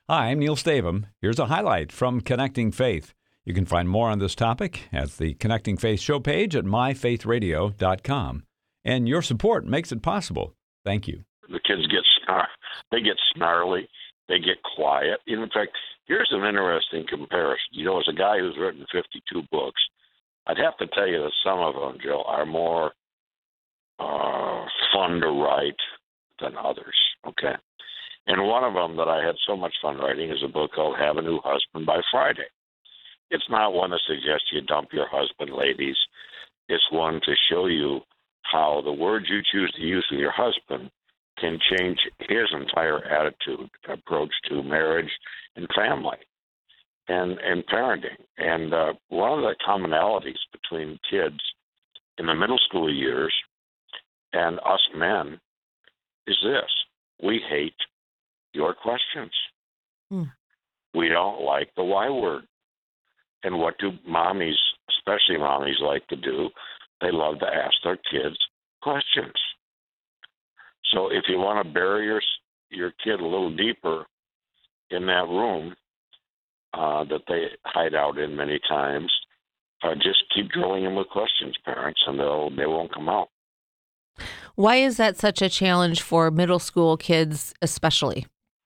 Hi, I'm Neil Stavum. Here's a highlight from Connecting Faith. You can find more on this topic at the Connecting Faith show page at myfaithradio.com. And your support makes it possible. Thank you. The kids get snarly, they get quiet. In fact, here's an interesting comparison. As a guy who's written 52 books, I'd have to tell you that some of them, Joe, are more fun to write than others, okay? And one of them that I had so much fun writing is a book called Have a New Husband by Friday. It's not one that suggests you dump your husband, ladies. It's one to show you how the words you choose to use with your husband can change his entire attitude, approach to marriage and family and parenting. And one of the commonalities between kids in the middle school years and us men is this: we hate your questions. We don't like the why word. And what do mommies, especially mommies, like to do? They love to ask their kids questions. So if you want to bury your kid a little deeper in that room that they hide out in many times, just keep drilling them with questions, parents, and they won't come out. Why is that such a challenge for middle school kids especially?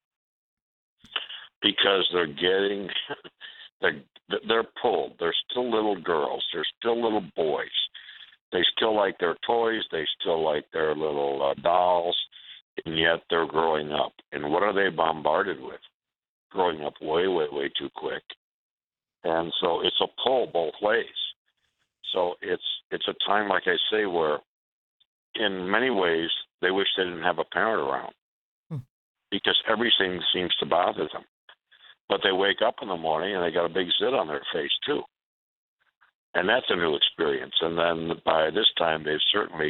Because they're pulled. They're still little girls. They're still little boys. They still like their toys. They still like their little dolls, and yet they're growing up. And what are they bombarded with? Growing up way, way, way too quick. And so it's a pull both ways. So it's a time, like I say, where in many ways they wish they didn't have a parent around because everything seems to bother them. But they wake up in the morning and they got a big zit on their face too. And that's a new experience. And then by this time, they've certainly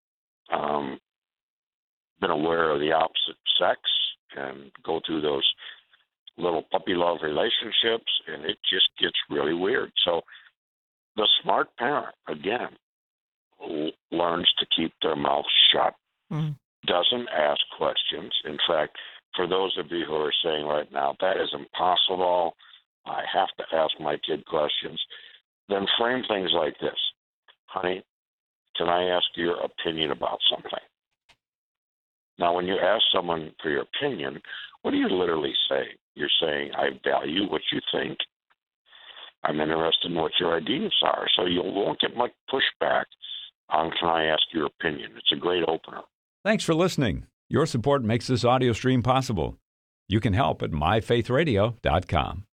been aware of the opposite sex and go through those little puppy love relationships, and it just gets really weird. So the smart parent, again, learns to keep their mouth shut, doesn't ask questions. In fact, for those of you who are saying right now, that is impossible, I have to ask my kid questions, then frame things like this. Honey, can I ask your opinion about something? Now, when you ask someone for your opinion, what do you literally say? You're saying, I value what you think. I'm interested in what your ideas are. So you won't get much pushback on can I ask your opinion. It's a great opener. Thanks for listening. Your support makes this audio stream possible. You can help at myfaithradio.com.